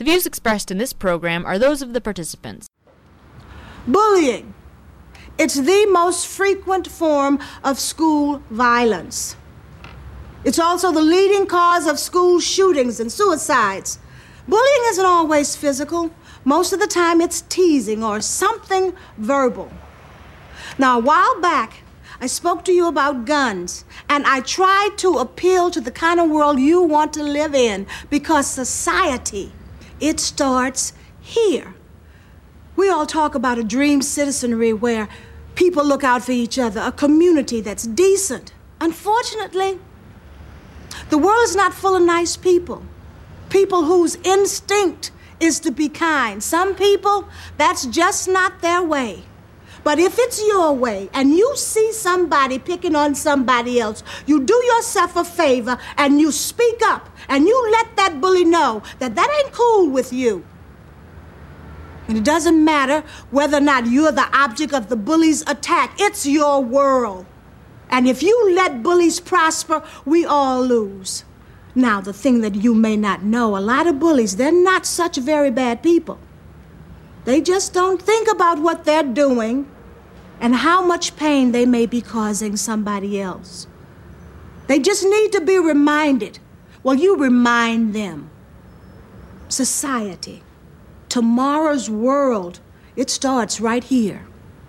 The views expressed in this program are those of the participants. Bullying. It's the most frequent form of school violence. It's also the leading cause of school shootings and suicides. Bullying isn't always physical. Most of the time it's teasing or something verbal. Now, a while back, I spoke to you about guns, and I tried to appeal to the kind of world you want to live in, because society, it starts here. We all talk about a dream citizenry where people look out for each other, a community that's decent. Unfortunately, the world is not full of nice people, people whose instinct is to be kind. Some people, that's just not their way. But if it's your way and you see somebody picking on somebody else, you do yourself a favor and you speak up and you let that bully know that that ain't cool with you. And it doesn't matter whether or not you're the object of the bully's attack. It's your world. And if you let bullies prosper, we all lose. Now, the thing that you may not know, a lot of bullies, they're not such very bad people. They just don't think about what they're doing and how much pain they may be causing somebody else. They just need to be reminded. Well, you remind them. Society, tomorrow's world, it starts right here.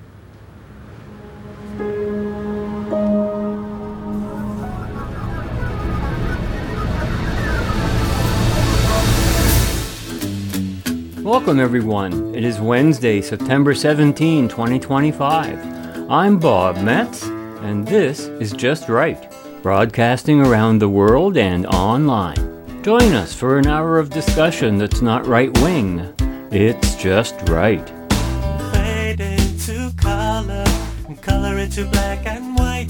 Welcome everyone. It is Wednesday, September 17, 2025. I'm Bob Metz, and this is Just Right, broadcasting around the world and online. Join us for an hour of discussion that's not right-wing. It's just right. Fade into color, and color into black and white.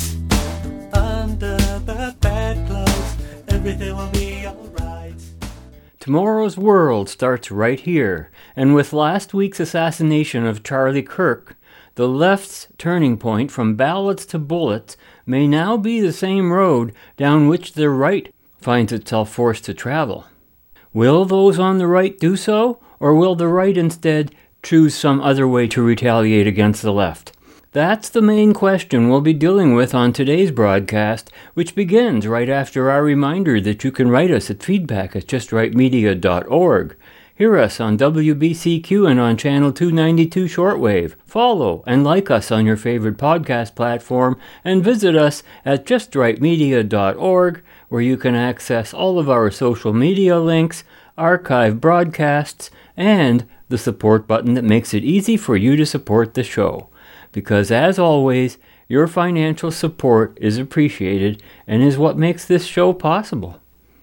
Under the bedclothes, everything will be alright. Tomorrow's world starts right here, and with last week's assassination of Charlie Kirk, the left's turning point from ballots to bullets may now be the same road down which the right finds itself forced to travel. Will those on the right do so, or will the right instead choose some other way to retaliate against the left? That's the main question we'll be dealing with on today's broadcast, which begins right after our reminder that you can write us at feedback@justrightmedia.org. Hear us on WBCQ and on Channel 292 shortwave. Follow and like us on your favorite podcast platform, and visit us at justrightmedia.org, where you can access all of our social media links, archive broadcasts, and the support button that makes it easy for you to support the show. Because, as always, your financial support is appreciated and is what makes this show possible.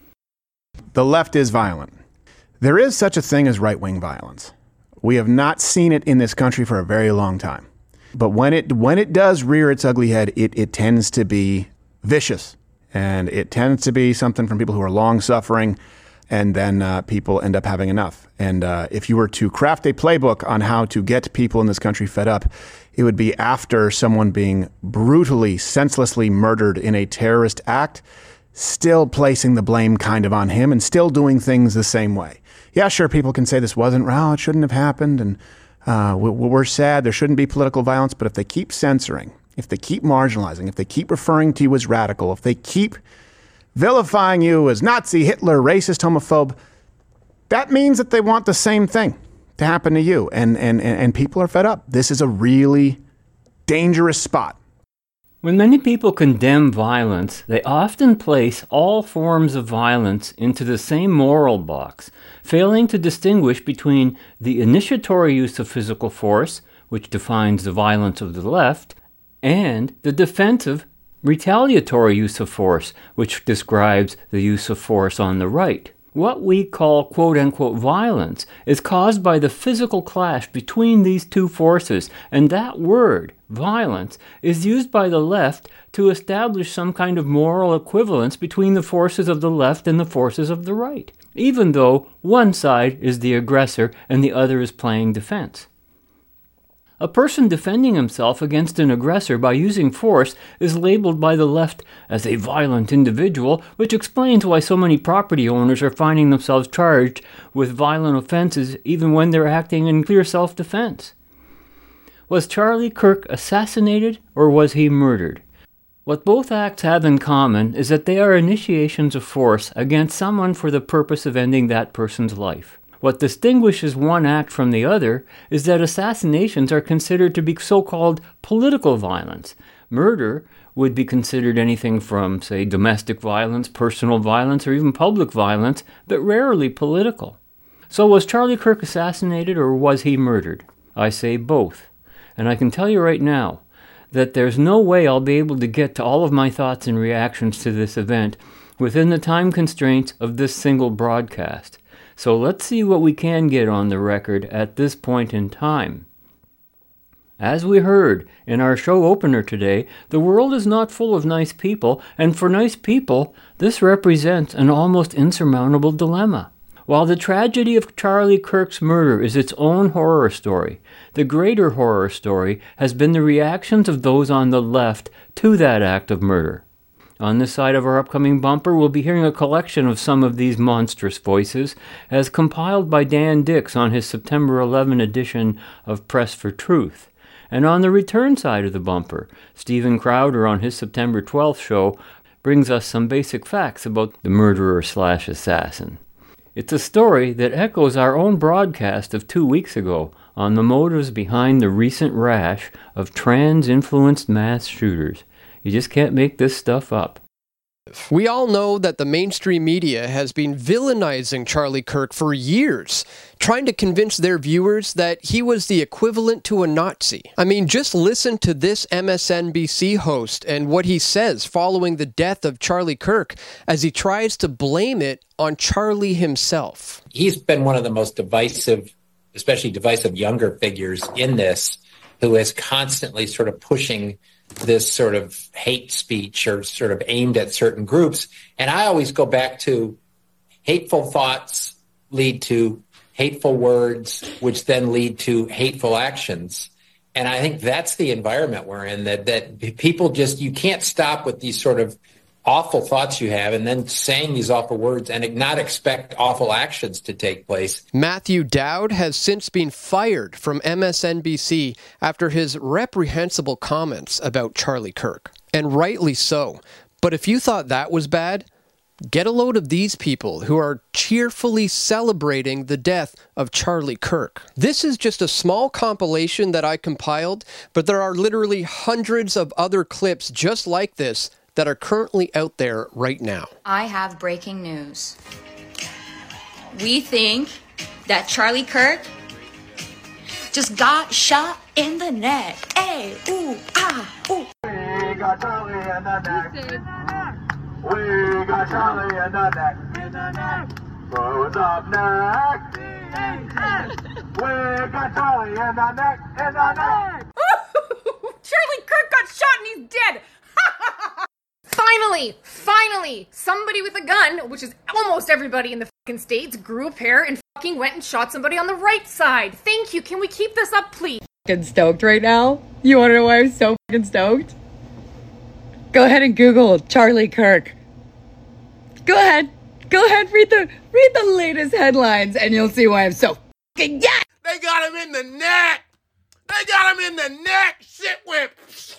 The left is violent. There is such a thing as right-wing violence. We have not seen it in this country for a very long time. But when it does rear its ugly head, it tends to be vicious. And it tends to be something from people who are long-suffering, and then people end up having enough. And if you were to craft a playbook on how to get people in this country fed up, it would be after someone being brutally, senselessly murdered in a terrorist act, still placing the blame kind of on him and still doing things the same way. Yeah, sure, people can say this wasn't, well, it shouldn't have happened, and we're sad, there shouldn't be political violence, but if they keep censoring, if they keep marginalizing, if they keep referring to you as radical, if they keep vilifying you as Nazi, Hitler, racist, homophobe, that means that they want the same thing to happen to you. And people are fed up. This is a really dangerous spot. When many people condemn violence, they often place all forms of violence into the same moral box, failing to distinguish between the initiatory use of physical force, which defines the violence of the left, and the defensive, retaliatory use of force, which describes the use of force on the right. What we call quote-unquote violence is caused by the physical clash between these two forces, and that word, violence, is used by the left to establish some kind of moral equivalence between the forces of the left and the forces of the right, even though one side is the aggressor and the other is playing defense. A person defending himself against an aggressor by using force is labeled by the left as a violent individual, which explains why so many property owners are finding themselves charged with violent offenses even when they're acting in clear self-defense. Was Charlie Kirk assassinated or was he murdered? What both acts have in common is that they are initiations of force against someone for the purpose of ending that person's life. What distinguishes one act from the other is that assassinations are considered to be so-called political violence. Murder would be considered anything from, say, domestic violence, personal violence, or even public violence, but rarely political. So was Charlie Kirk assassinated or was he murdered? I say both. And I can tell you right now that there's no way I'll be able to get to all of my thoughts and reactions to this event within the time constraints of this single broadcast. So let's see what we can get on the record at this point in time. As we heard in our show opener today, the world is not full of nice people, and for nice people, this represents an almost insurmountable dilemma. While the tragedy of Charlie Kirk's murder is its own horror story, the greater horror story has been the reactions of those on the left to that act of murder. On this side of our upcoming bumper, we'll be hearing a collection of some of these monstrous voices, as compiled by Dan Dix on his September 11 edition of Press for Truth. And on the return side of the bumper, Stephen Crowder on his September 12th show brings us some basic facts about the murderer/assassin. It's a story that echoes our own broadcast of 2 weeks ago on the motives behind the recent rash of trans-influenced mass shooters. You just can't make this stuff up. We all know that the mainstream media has been villainizing Charlie Kirk for years, trying to convince their viewers that he was the equivalent to a Nazi. I mean, just listen to this MSNBC host and what he says following the death of Charlie Kirk as he tries to blame it on Charlie himself. He's been one of the most divisive, especially divisive younger figures in this, who is constantly sort of pushing this sort of hate speech or sort of aimed at certain groups. And I always go back to hateful thoughts lead to hateful words, which then lead to hateful actions. And I think that's the environment we're in, that people just, you can't stop with these sort of awful thoughts you have and then saying these awful words and not expect awful actions to take place. Matthew Dowd has since been fired from MSNBC after his reprehensible comments about Charlie Kirk. And rightly so. But if you thought that was bad, get a load of these people who are cheerfully celebrating the death of Charlie Kirk. This is just a small compilation that I compiled, but there are literally hundreds of other clips just like this that are currently out there right now. I have breaking news. We think that Charlie Kirk just got shot in the neck. Hey, ooh, ah, ooh. We got Charlie in the neck. We got Charlie in the neck. Who's up next? We got Charlie in the neck. Charlie Kirk got shot and he's dead. Finally, somebody with a gun, which is almost everybody in the fucking States, grew a pair and fucking went and shot somebody on the right side. Thank you. Can we keep this up, please? Fucking stoked right now. You want to know why I'm so fucking stoked? Go ahead and Google Charlie Kirk. Go ahead, read the latest headlines, and you'll see why I'm so fucking yes. They got him in the neck. Shit whip.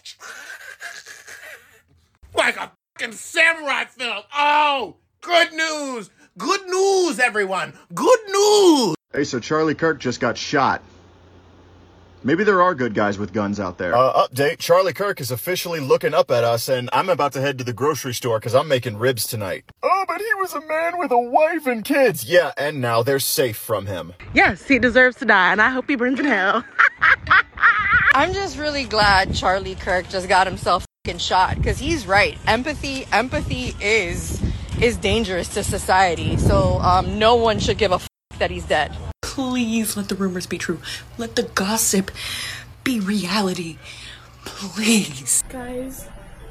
Like a fucking samurai film. Oh, good news. Good news, everyone. Good news. Hey, so Charlie Kirk just got shot. Maybe there are good guys with guns out there. Update. Charlie Kirk is officially looking up at us, and I'm about to head to the grocery store because I'm making ribs tonight. Oh, but he was a man with a wife and kids. Yeah, and now they're safe from him. Yes, he deserves to die, and I hope he burns in hell. I'm just really glad Charlie Kirk just got himself shot, because he's right. Empathy is dangerous to society. So no one should give a that he's dead. Please let the rumors be true. Let the gossip be reality. Please. Guys,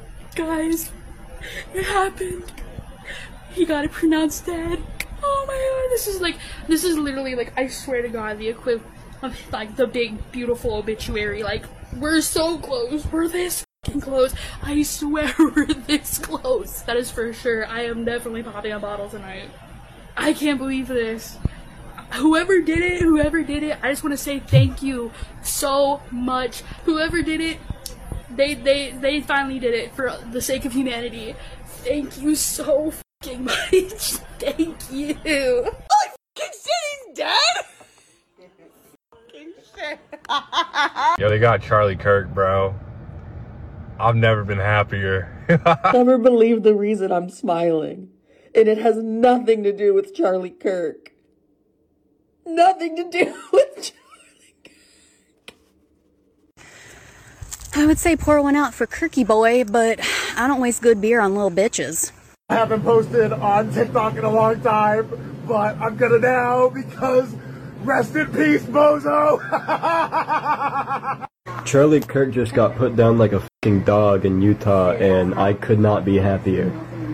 it happened. He got pronounced dead. Oh my god, this is literally like, I swear to God, the equivalent. like the big, beautiful obituary. Like, we're so close. We're this fucking close. I swear we're this close. That is for sure. I am definitely popping a bottle tonight. I can't believe this. Whoever did it, I just want to say thank you so much. Whoever did it, they finally did it for the sake of humanity. Thank you so fucking much. Thank you. Holy fucking shit, he's dead? Fucking shit. Yo, they got Charlie Kirk, bro. I've never been happier. Never believe the reason I'm smiling. And it has nothing to do with Charlie Kirk. Nothing to do with Charlie Kirk. I would say pour one out for Kirky Boy, but I don't waste good beer on little bitches. I haven't posted on TikTok in a long time, but I'm gonna now because rest in peace, Bozo! Charlie Kirk just got put down like a fucking dog in Utah, and I could not be happier.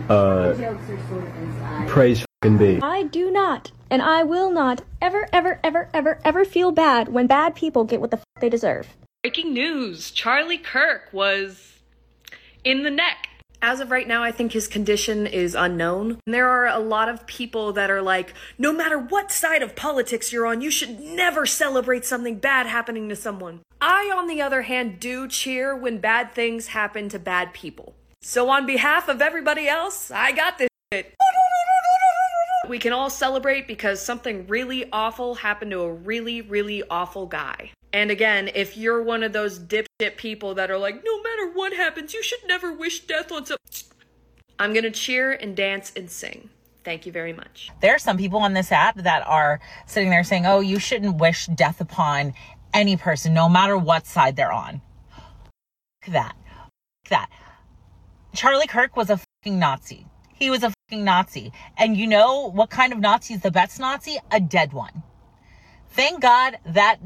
Praise fucking be. I do not, and I will not, ever feel bad when bad people get what the fuck they deserve. Breaking news, Charlie Kirk was in the neck. As of right now, I think his condition is unknown. And there are a lot of people that are like, no matter what side of politics you're on, you should never celebrate something bad happening to someone. I, on the other hand, do cheer when bad things happen to bad people. So on behalf of everybody else, I got this shit. We can all celebrate because something really awful happened to a really, really awful guy. And again, if you're one of those dipshit people that are like, no matter what happens, you should never wish death on someone, I'm gonna cheer and dance and sing. Thank you very much. There are some people on this app that are sitting there saying, oh, you shouldn't wish death upon any person, no matter what side they're on. That. Charlie Kirk was a fucking Nazi. He was a fucking Nazi. And you know what kind of Nazi is the best Nazi? A dead one. Thank God that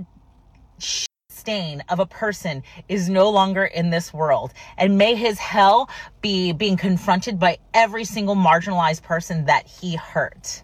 stain of a person is no longer in this world. And may his hell be being confronted by every single marginalized person that he hurt.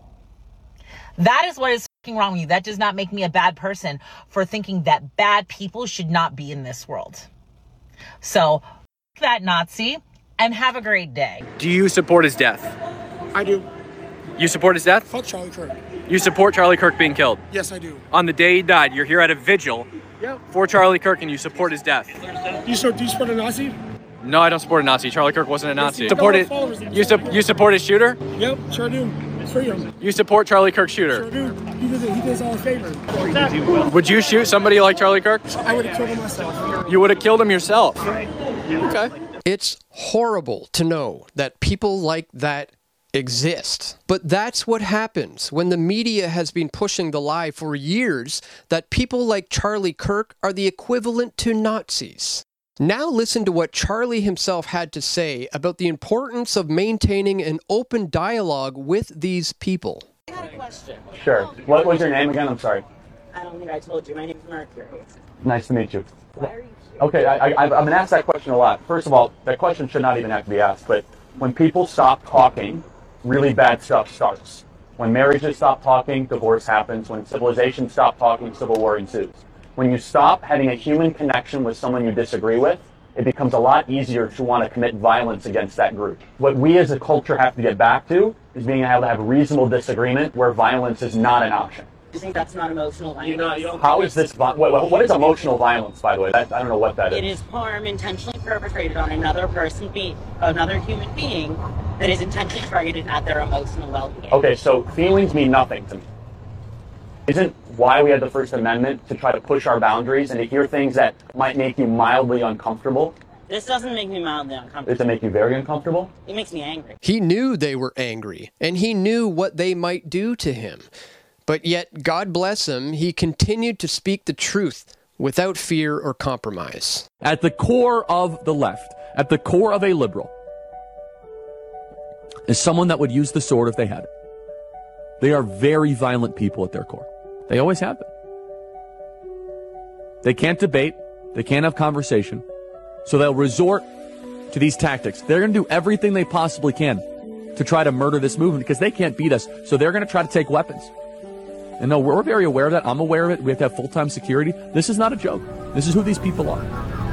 That is what is fucking wrong with you. That does not make me a bad person for thinking that bad people should not be in this world. So, that Nazi, and have a great day. Do you support his death? I do. You support his death? Fuck Charlie Kirk. You support Charlie Kirk being killed? Yes, I do. On the day he died, you're here at a vigil for Charlie Kirk and you support his death. Do you support a Nazi? No, I don't support a Nazi. Charlie Kirk wasn't a Nazi. You support his shooter? Yep, sure do. It's freedom. You support Charlie Kirk's shooter? Sure do. He did us all a favor. Would you shoot somebody like Charlie Kirk? I would have killed him myself. You would have killed him yourself? Okay. It's horrible to know that people like that exist. But that's what happens when the media has been pushing the lie for years that people like Charlie Kirk are the equivalent to Nazis. Now listen to what Charlie himself had to say about the importance of maintaining an open dialogue with these people. I got a question. Sure. What was your name again? I'm sorry. I don't think I told you. My name's Mercury. Nice to meet you. Why are you Okay, I've been asked that question a lot. First of all, that question should not even have to be asked, but when people stop talking, really bad stuff starts. When marriages stop talking, divorce happens. When civilizations stop talking, civil war ensues. When you stop having a human connection with someone you disagree with, it becomes a lot easier to want to commit violence against that group. What we as a culture have to get back to is being able to have reasonable disagreement where violence is not an option. You think that's not emotional violence? How is this? What is emotional violence, by the way? I don't know what that is. It is harm intentionally perpetrated on another human being that is intentionally targeted at their emotional well-being. Okay, so feelings mean nothing to me. Isn't why we had the First Amendment to try to push our boundaries and to hear things that might make you mildly uncomfortable? This doesn't make me mildly uncomfortable. Does it make you very uncomfortable? It makes me angry. He knew they were angry, and he knew what they might do to him. But yet, God bless him, he continued to speak the truth without fear or compromise. At the core of the left, at the core of a liberal, is someone that would use the sword if they had it. They are very violent people at their core. They always have been. They can't debate. They can't have conversation. So they'll resort to these tactics. They're going to do everything they possibly can to try to murder this movement because they can't beat us. So they're going to try to take weapons. And no, we're very aware of that. I'm aware of it. We have to have full-time security. This is not a joke. This is who these people are.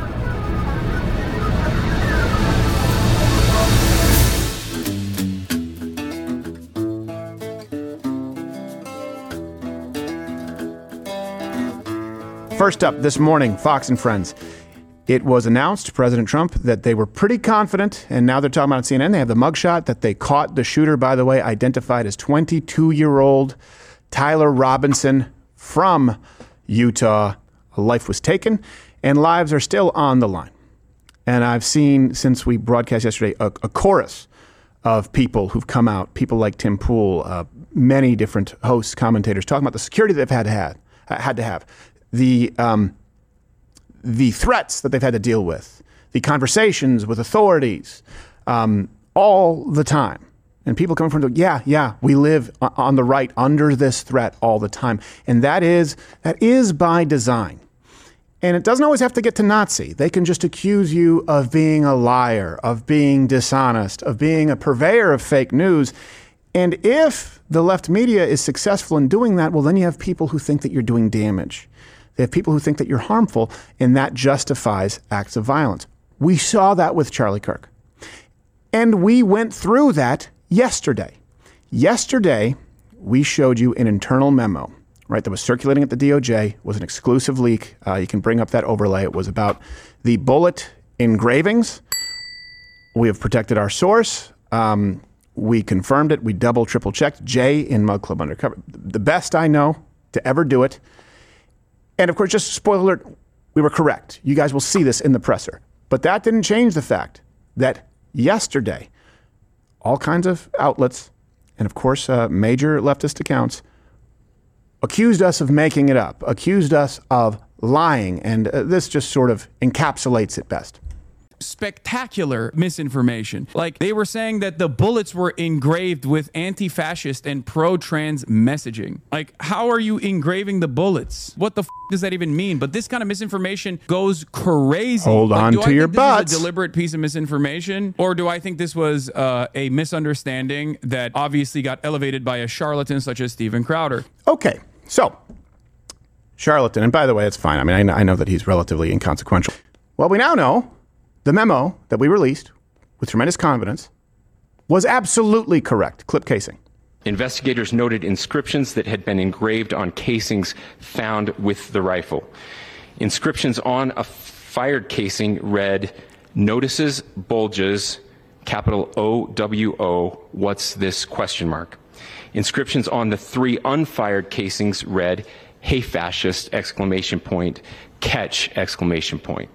First up this morning, Fox and Friends. It was announced, President Trump, that they were pretty confident, and now they're talking about on CNN. They have the mugshot that they caught the shooter, by the way, identified as 22-year-old Tyler Robinson from Utah. A life was taken, and lives are still on the line. And I've seen, since we broadcast yesterday, a chorus of people who've come out, people like Tim Pool, many different hosts, commentators, talking about the security they've had to have. The threats that they've had to deal with, the conversations with authorities, all the time. And people coming from, we live on the right under this threat all the time. And that is by design. And it doesn't always have to get to Nazi. They can just accuse you of being a liar, of being dishonest, of being a purveyor of fake news. And if the left media is successful in doing that, well, then you have people who think that you're doing damage. They have people who think that you're harmful, and that justifies acts of violence. We saw that with Charlie Kirk. And we went through that yesterday. Yesterday, we showed you an internal memo, right, that was circulating at the DOJ. It was an exclusive leak. You can bring up that overlay. It was about the bullet engravings. We have protected our source. We confirmed it. We double, triple checked. Jay in Mug Club Undercover. The best I know to ever do it. And of course, just spoiler alert, we were correct. You guys will see this in the presser. But that didn't change the fact that yesterday, all kinds of outlets, and of course, major leftist accounts, accused us of making it up, accused us of lying. And this just sort of encapsulates it best. Spectacular misinformation. Like, they were saying that the bullets were engraved with anti-fascist and pro-trans messaging. Like, how are you engraving the bullets? What the does that even mean? But this kind of misinformation goes crazy. Hold on to your butts. This was a deliberate piece of misinformation, or do I think this was a misunderstanding that obviously got elevated by a charlatan such as Steven Crowder? Okay, so charlatan, and by the way, it's fine. I mean, I know that he's relatively inconsequential. Well, we now know the memo that we released with tremendous confidence was absolutely correct. Clip casing. Investigators noted inscriptions that had been engraved on casings found with the rifle. Inscriptions on a fired casing read, "Notices bulges, capital OWO, what's this question mark?" Inscriptions on the 3 unfired casings read, "Hey fascist, exclamation point, catch, exclamation point."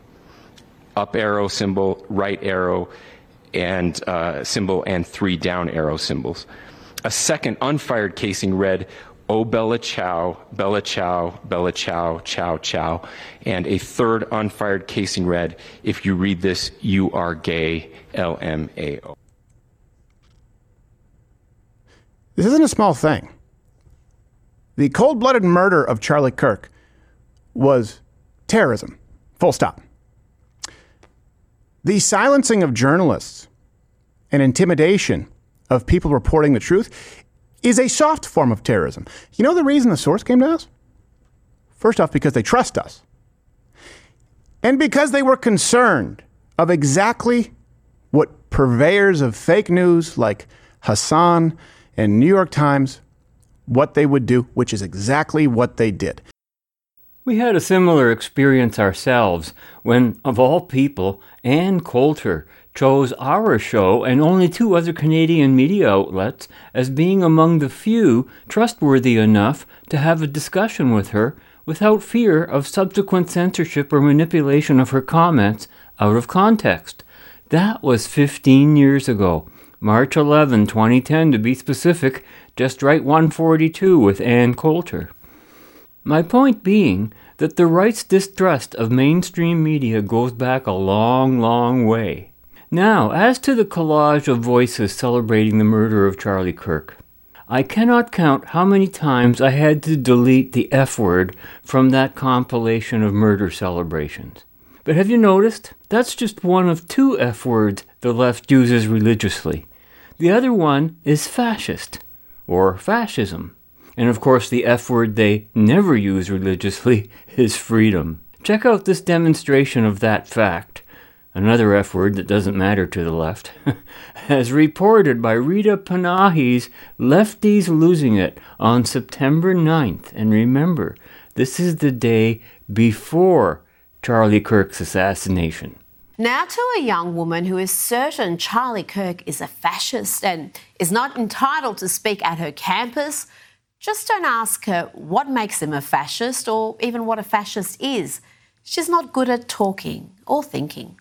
Up arrow symbol, right arrow and symbol, and 3 down arrow symbols. A second unfired casing read, "Oh Bella Chow, Bella Chow, Bella Chow, Chow Chow." And a third unfired casing read, "If you read this, you are gay, LMAO." This isn't a small thing. The cold-blooded murder of Charlie Kirk was terrorism. Full stop. The silencing of journalists and intimidation of people reporting the truth is a soft form of terrorism. You know the reason the source came to us? First off, because they trust us. And because they were concerned of exactly what purveyors of fake news like Hassan and New York Times, what they would do, which is exactly what they did. We had a similar experience ourselves when, of all people, Ann Coulter chose our show and only 2 other Canadian media outlets as being among the few trustworthy enough to have a discussion with her without fear of subsequent censorship or manipulation of her comments out of context. That was 15 years ago. March 11, 2010 to be specific, just right 142 with Ann Coulter. My point being that the right's distrust of mainstream media goes back a long, long way. Now, as to the collage of voices celebrating the murder of Charlie Kirk, I cannot count how many times I had to delete the F word from that compilation of murder celebrations. But have you noticed? That's just one of 2 F words the left uses religiously. The other one is fascist, or fascism. And of course, the F word they never use religiously is freedom. Check out this demonstration of that fact. Another F word that doesn't matter to the left. As reported by Rita Panahi's Lefties Losing It on September 9th. And remember, this is the day before Charlie Kirk's assassination. Now to a young woman who is certain Charlie Kirk is a fascist and is not entitled to speak at her campus. Just don't ask her what makes him a fascist or even what a fascist is. She's not good at talking or thinking.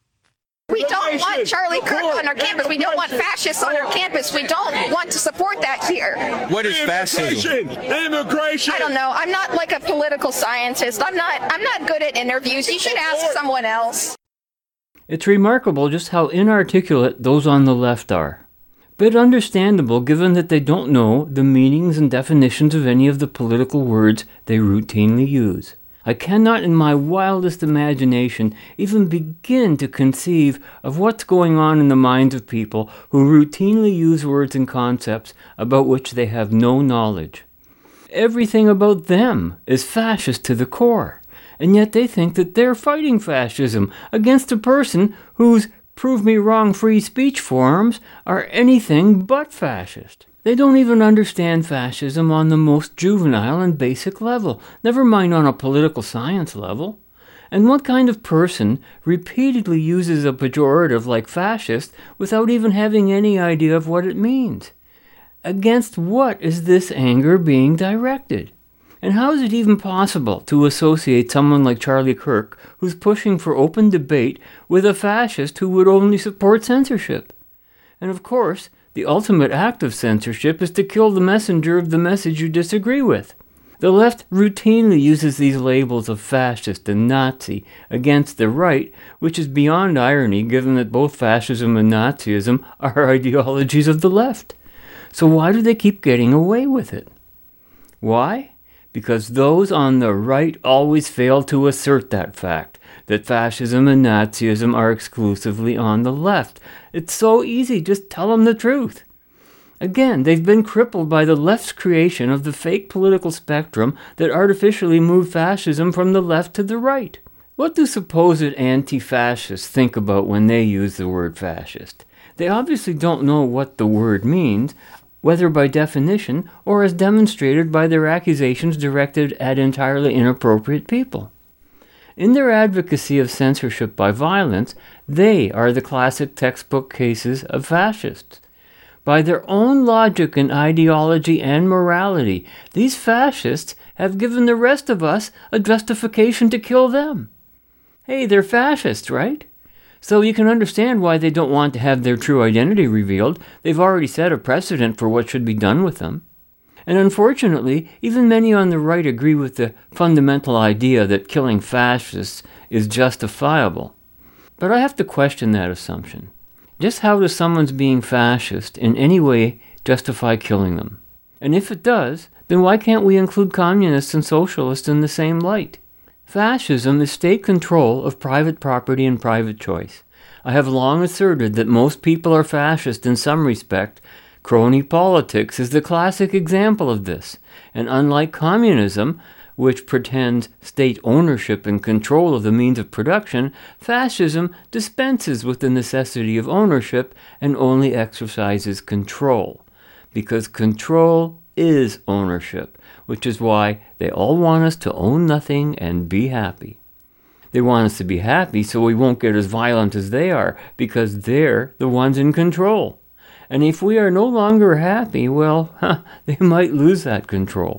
We don't want Charlie Kirk on our campus. We don't want fascists on our campus. We don't want to support that here. What is fascism? Immigration. I don't know. I'm not like a political scientist. I'm not good at interviews. You should ask someone else. It's remarkable just how inarticulate those on the left are. But understandable given that they don't know the meanings and definitions of any of the political words they routinely use. I cannot in my wildest imagination even begin to conceive of what's going on in the minds of people who routinely use words and concepts about which they have no knowledge. Everything about them is fascist to the core, and yet they think that they're fighting fascism against a person whose prove me wrong free speech forums are anything but fascist. They don't even understand fascism on the most juvenile and basic level, never mind on a political science level. And what kind of person repeatedly uses a pejorative like fascist without even having any idea of what it means? Against what is this anger being directed? And how is it even possible to associate someone like Charlie Kirk, who's pushing for open debate, with a fascist who would only support censorship? And of course, the ultimate act of censorship is to kill the messenger of the message you disagree with. The left routinely uses these labels of fascist and Nazi against the right, which is beyond irony given that both fascism and Nazism are ideologies of the left. So why do they keep getting away with it? Why? Because those on the right always fail to assert that fact, that fascism and Nazism are exclusively on the left. It's so easy, just tell them the truth. Again, they've been crippled by the left's creation of the fake political spectrum that artificially moved fascism from the left to the right. What do supposed anti-fascists think about when they use the word fascist? They obviously don't know what the word means, whether by definition or as demonstrated by their accusations directed at entirely inappropriate people. In their advocacy of censorship by violence, they are the classic textbook cases of fascists. By their own logic and ideology and morality, these fascists have given the rest of us a justification to kill them. Hey, they're fascists, right? So you can understand why they don't want to have their true identity revealed. They've already set a precedent for what should be done with them. And unfortunately, even many on the right agree with the fundamental idea that killing fascists is justifiable. But I have to question that assumption. Just how does someone's being fascist in any way justify killing them? And if it does, then why can't we include communists and socialists in the same light? Fascism is state control of private property and private choice. I have long asserted that most people are fascist in some respect. Crony politics is the classic example of this, and unlike communism, which pretends state ownership and control of the means of production, fascism dispenses with the necessity of ownership and only exercises control, because control is ownership, which is why they all want us to own nothing and be happy. They want us to be happy so we won't get as violent as they are, because they're the ones in control. And if we are no longer happy, well, they might lose that control.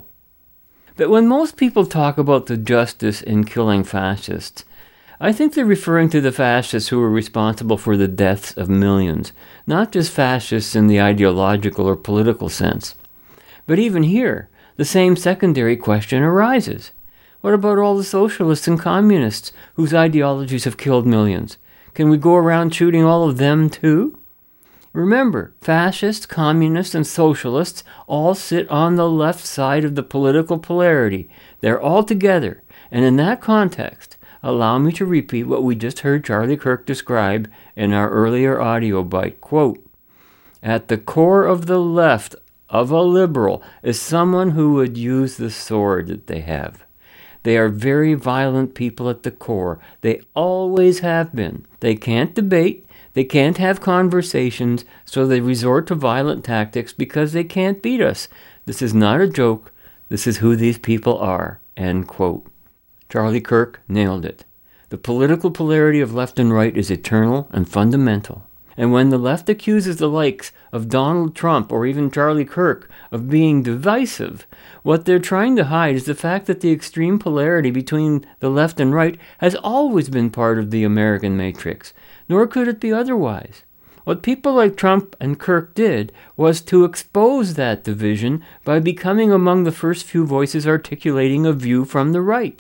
But when most people talk about the justice in killing fascists, I think they're referring to the fascists who are responsible for the deaths of millions, not just fascists in the ideological or political sense. But even here, the same secondary question arises. What about all the socialists and communists whose ideologies have killed millions? Can we go around shooting all of them too? Remember, fascists, communists, and socialists all sit on the left side of the political polarity. They're all together, and in that context, allow me to repeat what we just heard Charlie Kirk describe in our earlier audio bite. Quote, "At the core of the left of a liberal is someone who would use the sword that they have. They are very violent people at the core. They always have been. They can't debate. They can't have conversations, so they resort to violent tactics because they can't beat us. This is not a joke. This is who these people are." End quote. Charlie Kirk nailed it. The political polarity of left and right is eternal and fundamental. And when the left accuses the likes of Donald Trump or even Charlie Kirk of being divisive, what they're trying to hide is the fact that the extreme polarity between the left and right has always been part of the American matrix, nor could it be otherwise. What people like Trump and Kirk did was to expose that division by becoming among the first few voices articulating a view from the right.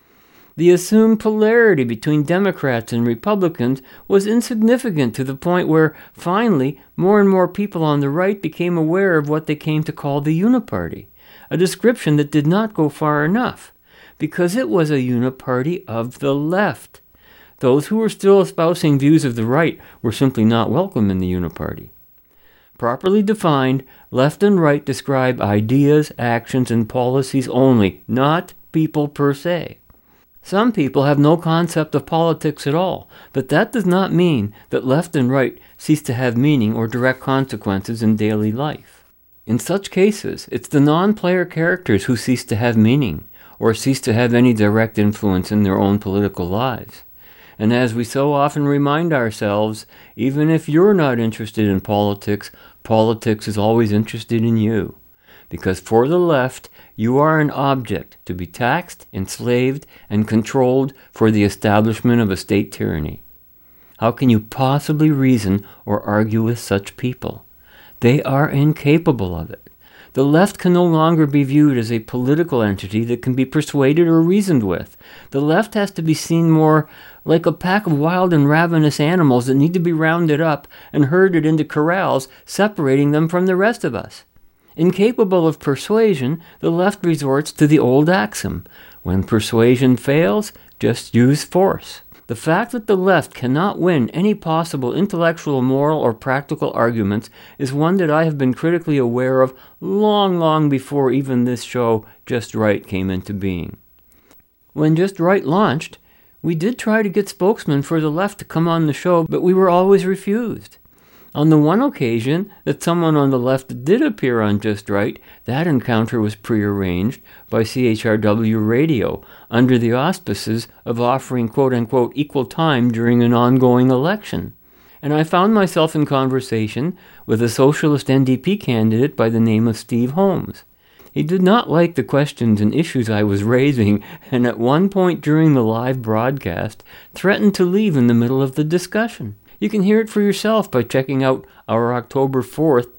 The assumed polarity between Democrats and Republicans was insignificant to the point where, finally, more and more people on the right became aware of what they came to call the uniparty, a description that did not go far enough, because it was a uniparty of the left. Those who were still espousing views of the right were simply not welcome in the uniparty. Properly defined, left and right describe ideas, actions, and policies only, not people per se. Some people have no concept of politics at all, but that does not mean that left and right cease to have meaning or direct consequences in daily life. In such cases, it's the non-player characters who cease to have meaning, or cease to have any direct influence in their own political lives. And as we so often remind ourselves, even if you're not interested in politics, politics is always interested in you. Because for the left, you are an object to be taxed, enslaved, and controlled for the establishment of a state tyranny. How can you possibly reason or argue with such people? They are incapable of it. The left can no longer be viewed as a political entity that can be persuaded or reasoned with. The left has to be seen more like a pack of wild and ravenous animals that need to be rounded up and herded into corrals, separating them from the rest of us. Incapable of persuasion, the left resorts to the old axiom, when persuasion fails, just use force. The fact that the left cannot win any possible intellectual, moral, or practical arguments is one that I have been critically aware of long before even this show, Just Right, came into being. When Just Right launched, we did try to get spokesmen for the left to come on the show, but we were always refused. On the one occasion that someone on the left did appear on Just Right, that encounter was prearranged by CHRW Radio under the auspices of offering quote-unquote equal time during an ongoing election. And I found myself in conversation with a socialist NDP candidate by the name of Steve Holmes. He did not like the questions and issues I was raising, and at one point during the live broadcast threatened to leave in the middle of the discussion. You can hear it for yourself by checking out our October 4th,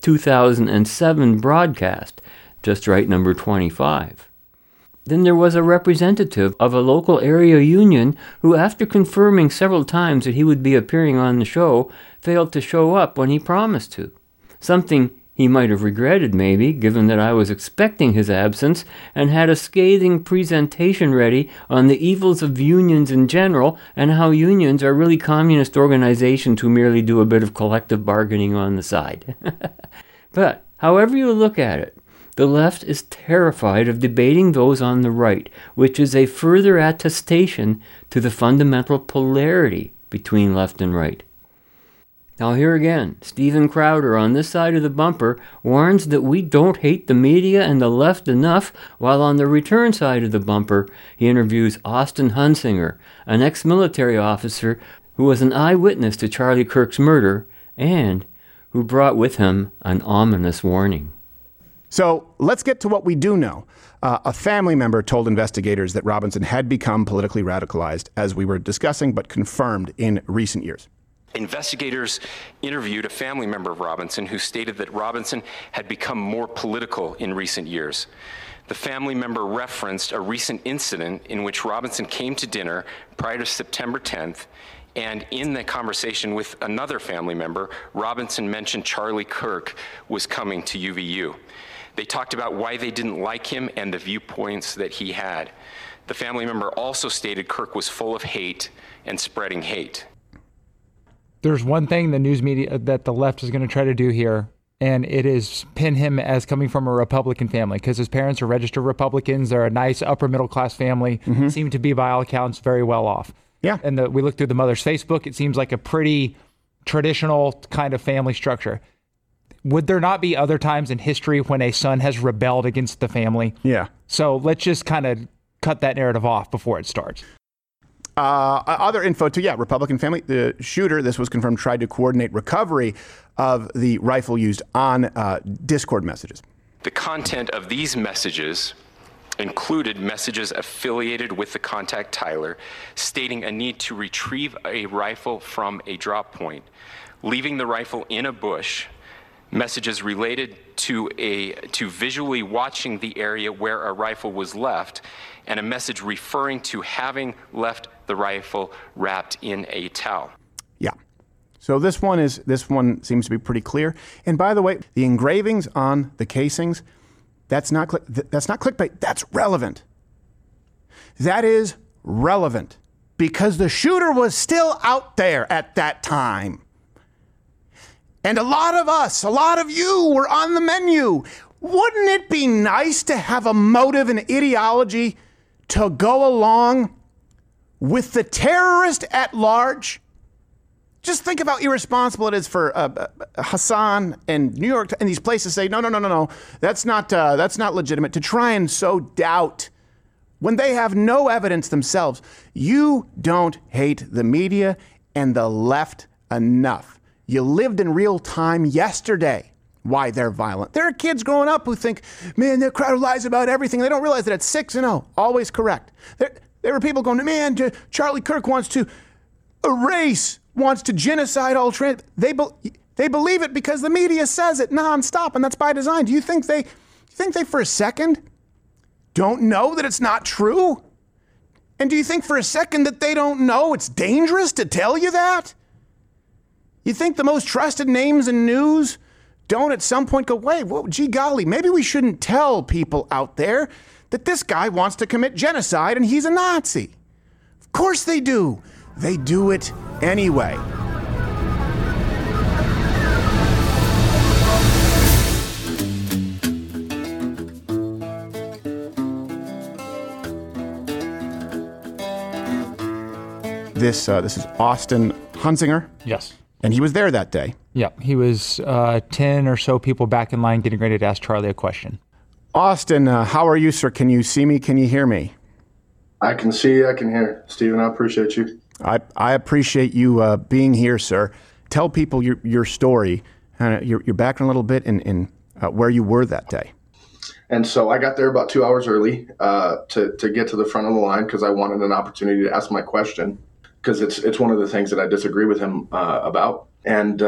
2007 broadcast, Just Right number 25. Then there was a representative of a local area union who, after confirming several times that he would be appearing on the show, failed to show up when he promised to. Something he might have regretted, maybe, given that I was expecting his absence and had a scathing presentation ready on the evils of unions in general and how unions are really communist organizations who merely do a bit of collective bargaining on the side. But, however you look at it, the left is terrified of debating those on the right, which is a further attestation to the fundamental polarity between left and right. Now here again, Steven Crowder on this side of the bumper warns that we don't hate the media and the left enough, while on the return side of the bumper, he interviews Austin Hunsinger, an ex-military officer who was an eyewitness to Charlie Kirk's murder and who brought with him an ominous warning. So let's get to what we do know. A family member told investigators that Robinson had become politically radicalized, as we were discussing, but confirmed in recent years. Investigators interviewed a family member of Robinson who stated that Robinson had become more political in recent years. The family member referenced a recent incident in which Robinson came to dinner prior to September 10th, and in the conversation with another family member, Robinson mentioned Charlie Kirk was coming to UVU. They talked about why they didn't like him and the viewpoints that he had. The family member also stated Kirk was full of hate and spreading hate. There's one thing the news media that the left is going to try to do here And it is pin him as coming from a Republican family because his parents are registered Republicans. They're a nice upper middle class family, seem to be by all accounts very well off. Yeah. And we look through the mother's Facebook. It seems like a pretty traditional kind of family structure. Would there not be other times in history when a son has rebelled against the family? Yeah. So let's just kind of cut that narrative off before it starts. Other info too, Republican family. The shooter, this was confirmed, tried to coordinate recovery of the rifle used on Discord messages. The content of these messages included messages affiliated with the contact Tyler, stating a need to retrieve a rifle from a drop point, leaving the rifle in a bush, messages related to visually watching the area where a rifle was left, and a message referring to having left the rifle wrapped in a towel. Yeah. So this one seems to be pretty clear. And by the way, the engravings on the casings, that's not clickbait. That's relevant. That is relevant because the shooter was still out there at that time. And a lot of you were on the menu. Wouldn't it be nice to have a motive and ideology to go along with the terrorist at large? Just think of how irresponsible it is for Hassan and New York and these places say, no, that's not legitimate, to try and sow doubt when they have no evidence themselves. You don't hate the media and the left enough. You lived in real time yesterday why they're violent. There are kids growing up who think, man, their crowd lies about everything. They don't realize that it's 6-0, always correct. There were people going, man, Charlie Kirk wants to genocide all trans. They believe it because the media says it nonstop, and that's by design. Do you think they for a second don't know that it's not true? And do you think for a second that they don't know it's dangerous to tell you that? You think the most trusted names in news don't at some point go, wait, gee golly, maybe we shouldn't tell people out there that this guy wants to commit genocide and he's a Nazi? Of course they do. They do it anyway. This is Austin Hunsinger. Yes. And he was there that day. Yeah, he was 10 or so people back in line getting ready to ask Charlie a question. Austin, how are you, sir? Can you see me? Can you hear me? I can see you. I can hear. Stephen, I appreciate you. I appreciate you being here, sir. Tell people your story, your background a little bit, and where you were that day. And so I got there about 2 hours early to get to the front of the line because I wanted an opportunity to ask my question, because it's one of the things that I disagree with him about. And,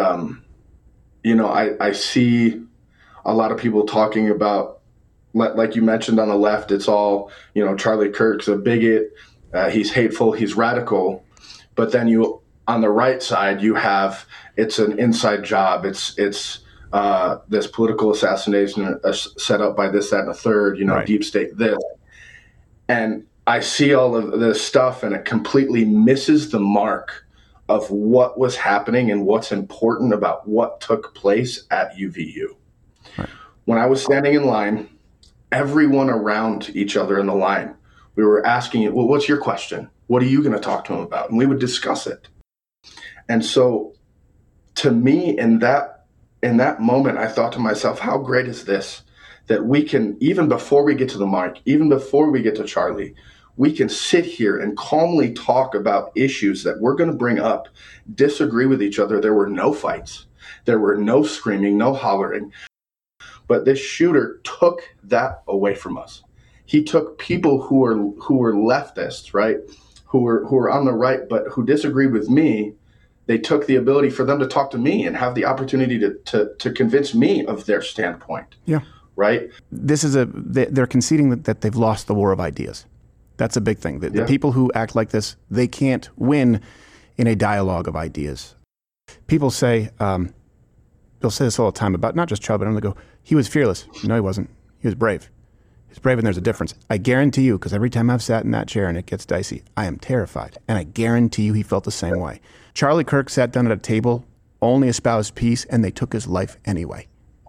I see a lot of people talking about, like you mentioned on the left, it's all, Charlie Kirk's a bigot, he's hateful, he's radical. But then on the right side, you have, it's an inside job. It's this political assassination set up by this, that, and the third, right. Deep state this. And I see all of this stuff and it completely misses the mark of what was happening and what's important about what took place at UVU. Right. When I was standing in line, everyone around each other in the line, we were asking it, well, what's your question? What are you going to talk to him about? And we would discuss it. And so to me, in that moment, I thought to myself, how great is this? That we can, even before we get to the mic, even before we get to Charlie, we can sit here and calmly talk about issues that we're going to bring up, disagree with each other. There were no fights. There were no screaming, no hollering. But this shooter took that away from us. He took people who were leftists, right? Who were on the right, but who disagreed with me. They took the ability for them to talk to me and have the opportunity to convince me of their standpoint. Yeah. Right? They're conceding that they've lost the war of ideas. That's a big thing. The people who act like this, they can't win in a dialogue of ideas. People say, they'll say this all the time about not just Charlie, but they go, he was fearless. No, he wasn't. He was brave. He's brave and there's a difference. I guarantee you, because every time I've sat in that chair and it gets dicey, I am terrified. And I guarantee you he felt the same way. Charlie Kirk sat down at a table, only espoused peace, and they took his life anyway.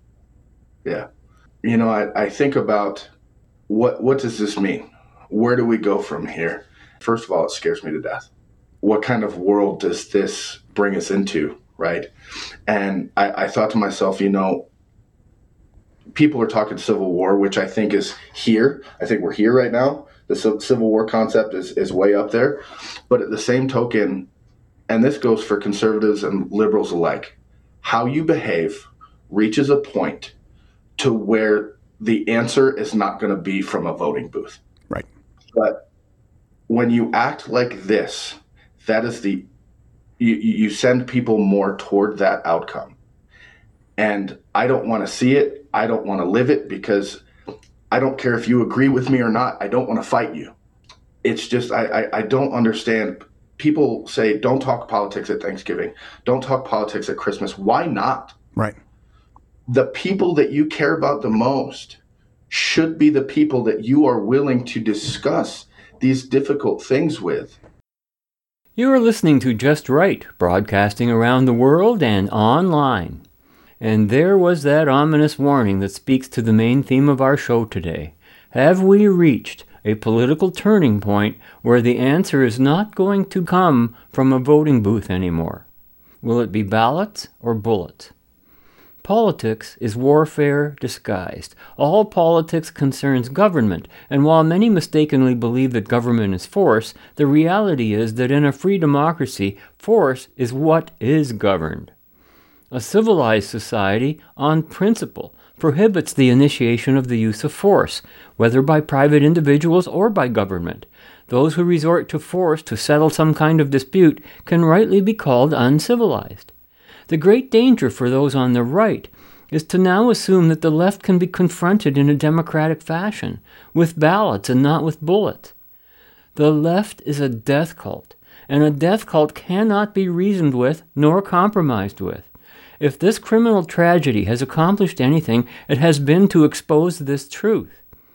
Yeah. You know, I think about what does this mean? Where do we go from here? First of all, it scares me to death. What kind of world does this bring us into, right? And I thought to myself, you know, people are talking civil war, which I think is here. I think we're here right now. The civil war concept is way up there. But at the same token, and this goes for conservatives and liberals alike, how you behave reaches a point to where the answer is not going to be from a voting booth. Right. But when you act like this, that is you send people more toward that outcome. And I don't want to see it. I don't want to live it, because I don't care if you agree with me or not. I don't want to fight you. It's just, I don't understand. People say, don't talk politics at Thanksgiving. Don't talk politics at Christmas. Why not? Right. The people that you care about the most should be the people that you are willing to discuss these difficult things with. You are listening to Just Right, broadcasting around the world and online. And there was that ominous warning that speaks to the main theme of our show today. Have we reached a political turning point where the answer is not going to come from a voting booth anymore? Will it be ballots or bullets? Politics is warfare disguised. All politics concerns government, and while many mistakenly believe that government is force, the reality is that in a free democracy, force is what is governed. A civilized society, on principle, prohibits the initiation of the use of force, whether by private individuals or by government. Those who resort to force to settle some kind of dispute can rightly be called uncivilized. The great danger for those on the right is to now assume that the left can be confronted in a democratic fashion, with ballots and not with bullets. The left is a death cult, and a death cult cannot be reasoned with nor compromised with. If this criminal tragedy has accomplished anything, it has been to expose this truth.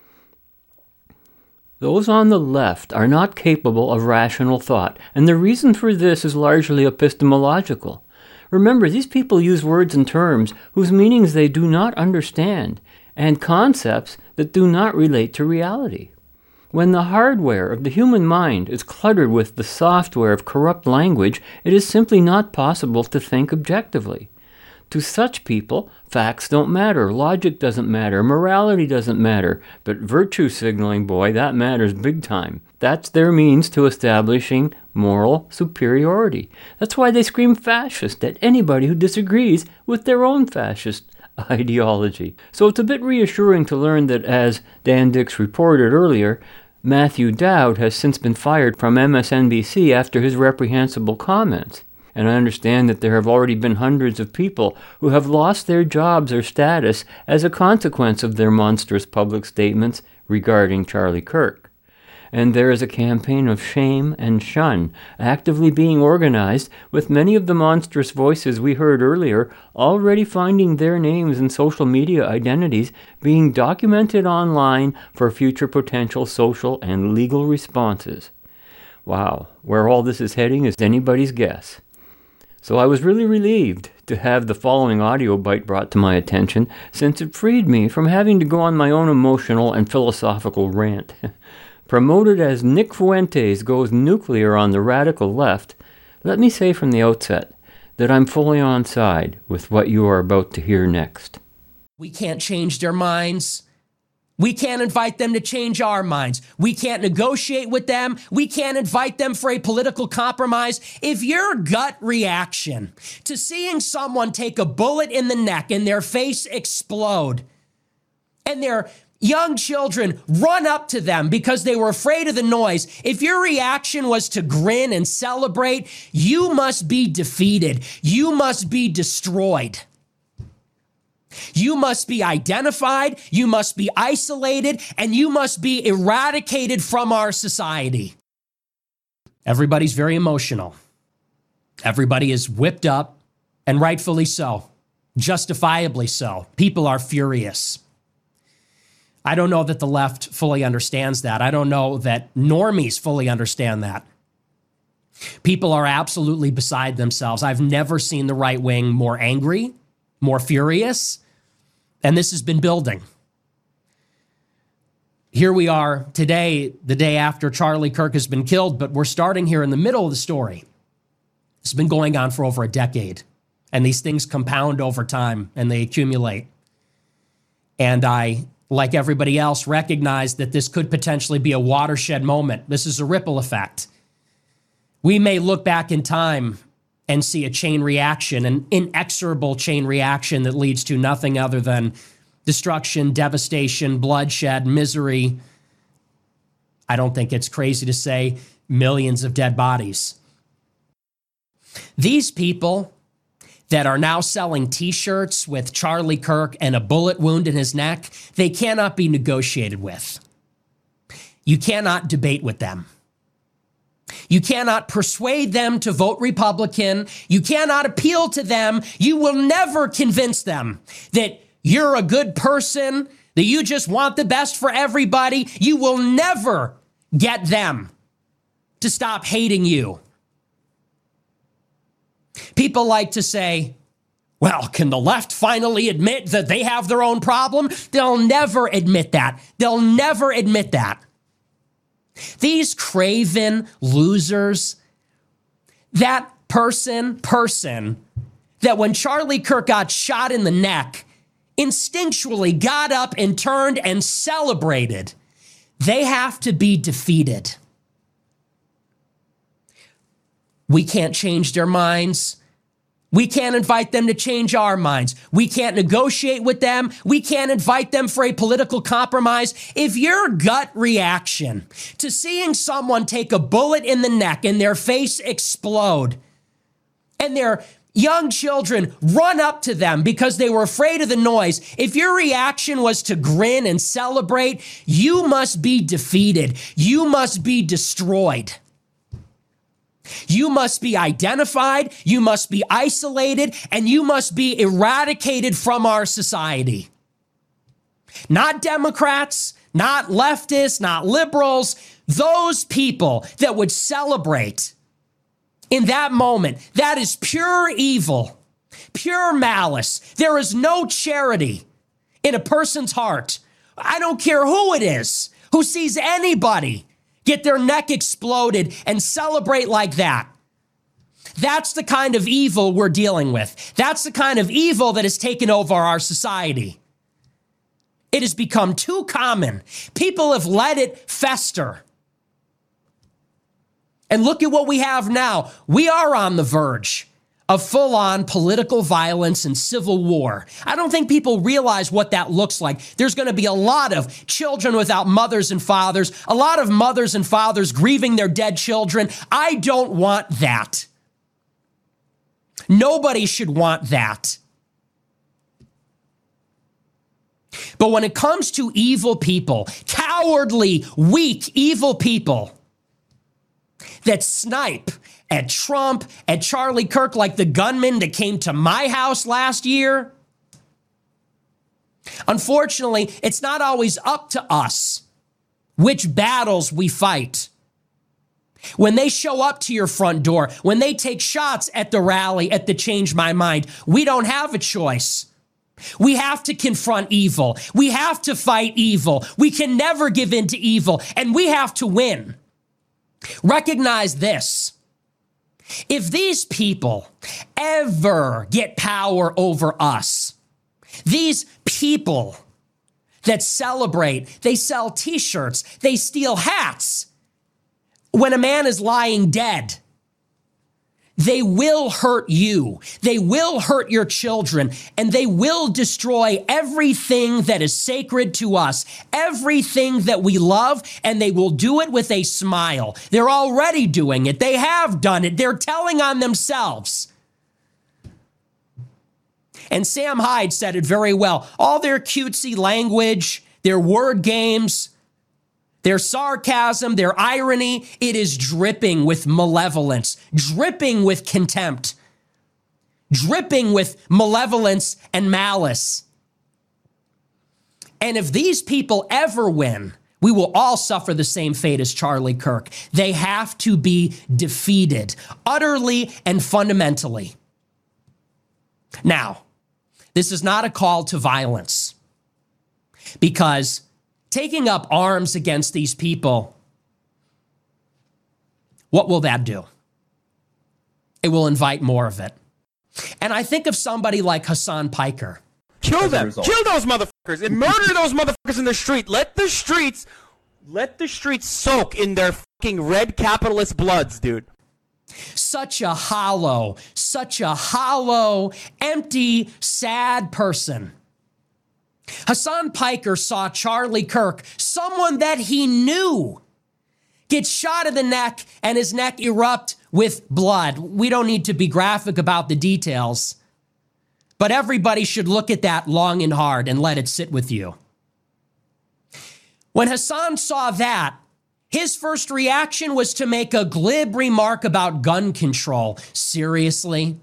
Those on the left are not capable of rational thought, and the reason for this is largely epistemological. Remember, these people use words and terms whose meanings they do not understand, and concepts that do not relate to reality. When the hardware of the human mind is cluttered with the software of corrupt language, it is simply not possible to think objectively. To such people, facts don't matter, logic doesn't matter, morality doesn't matter, but virtue signaling, boy, that matters big time. That's their means to establishing moral superiority. That's why they scream fascist at anybody who disagrees with their own fascist ideology. So it's a bit reassuring to learn that, as Dan Dix reported earlier, Matthew Dowd has since been fired from MSNBC after his reprehensible comments. And I understand that there have already been hundreds of people who have lost their jobs or status as a consequence of their monstrous public statements regarding Charlie Kirk. And there is a campaign of shame and shun actively being organized, with many of the monstrous voices we heard earlier already finding their names and social media identities being documented online for future potential social and legal responses. Wow, where all this is heading is anybody's guess. So I was really relieved to have the following audio bite brought to my attention, since it freed me from having to go on my own emotional and philosophical rant. Promoted as Nick Fuentes goes nuclear on the radical left, let me say from the outset that I'm fully on side with what you are about to hear next. We can't change their minds. We can't invite them to change our minds. We can't negotiate with them. We can't invite them for a political compromise. If your gut reaction to seeing someone take a bullet in the neck and their face explode, and their young children run up to them because they were afraid of the noise, if your reaction was to grin and celebrate, you must be defeated. You must be destroyed. You must be identified, you must be isolated, and you must be eradicated from our society. Everybody's very emotional. Everybody is whipped up, and rightfully so, justifiably so. People are furious. I don't know that the left fully understands that. I don't know that normies fully understand that. People are absolutely beside themselves. I've never seen the right wing more angry, more furious, And this has been building. Here we are today, the day after Charlie Kirk has been killed, but we're starting here in the middle of the story. It's been going on for over a decade, and these things compound over time and they accumulate. And I, like everybody else, recognize that this could potentially be a watershed moment. This is a ripple effect. We may look back in time and see a chain reaction, an inexorable chain reaction that leads to nothing other than destruction, devastation, bloodshed, misery. I don't think it's crazy to say millions of dead bodies. These people that are now selling t-shirts with Charlie Kirk and a bullet wound in his neck, they cannot be negotiated with. You cannot debate with them. You cannot persuade them to vote Republican. You cannot appeal to them. You will never convince them that you're a good person, that you just want the best for everybody. You will never get them to stop hating you. People like to say, well, can the left finally admit that they have their own problem? They'll never admit that. They'll never admit that. These craven losers, that person that when Charlie Kirk got shot in the neck, instinctually got up and turned and celebrated, they have to be defeated. We can't change their minds. We can't invite them to change our minds. We can't negotiate with them. We can't invite them for a political compromise. If your gut reaction to seeing someone take a bullet in the neck and their face explode and their young children run up to them because they were afraid of the noise, if your reaction was to grin and celebrate, you must be defeated. You must be destroyed. You must be identified, you must be isolated, and you must be eradicated from our society. Not Democrats, not leftists, not liberals, those people that would celebrate in that moment. That is pure evil, pure malice. There is no charity in a person's heart. I don't care who it is, who sees anybody get their neck exploded and celebrate like that. That's the kind of evil we're dealing with. That's the kind of evil that has taken over our society. It has become too common. People have let it fester. And look at what we have now. We are on the verge of full-on political violence and civil war. I don't think people realize what that looks like. There's going to be a lot of children without mothers and fathers, a lot of mothers and fathers grieving their dead children. I don't want that. Nobody should want that. But when it comes to evil people, cowardly, weak, evil people that snipe at Trump, at Charlie Kirk, like the gunman that came to my house last year. Unfortunately, it's not always up to us which battles we fight. When they show up to your front door, when they take shots at the rally, at the Change My Mind, we don't have a choice. We have to confront evil. We have to fight evil. We can never give in to evil, and we have to win. Recognize this. If these people ever get power over us, these people that celebrate, they sell t-shirts, they steal hats when a man is lying dead, they will hurt you. They will hurt your children, and they will destroy everything that is sacred to us, everything that we love, and they will do it with a smile. They're already doing it. They have done it. They're telling on themselves. And Sam Hyde said it very well. All their cutesy language, their word games, their sarcasm, their irony, it is dripping with malevolence, dripping with contempt, dripping with malevolence and malice. And if these people ever win, we will all suffer the same fate as Charlie Kirk. They have to be defeated utterly and fundamentally. Now, this is not a call to violence. Because taking up arms against these people, what will that do? It will invite more of it. And I think of somebody like Hasan Piker. Kill them. Kill those motherfuckers and murder those motherfuckers in the street. Let the streets soak in their fucking red capitalist bloods, dude. Such a hollow, empty, sad person. Hasan Piker saw Charlie Kirk, someone that he knew, get shot in the neck and his neck erupt with blood. We don't need to be graphic about the details, but everybody should look at that long and hard and let it sit with you. When Hasan saw that, his first reaction was to make a glib remark about gun control. Seriously?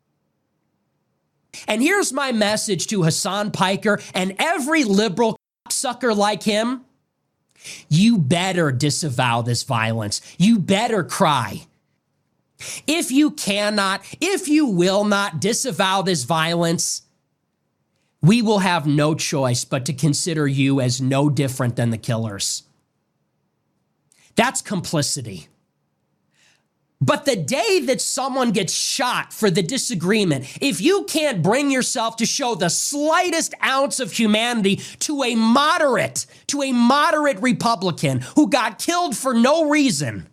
And here's my message to Hasan Piker and every liberal sucker like him. You better disavow this violence. You better cry. If you will not disavow this violence, we will have no choice but to consider you as no different than the killers. That's complicity. But the day that someone gets shot for the disagreement, if you can't bring yourself to show the slightest ounce of humanity to a moderate Republican who got killed for no reason,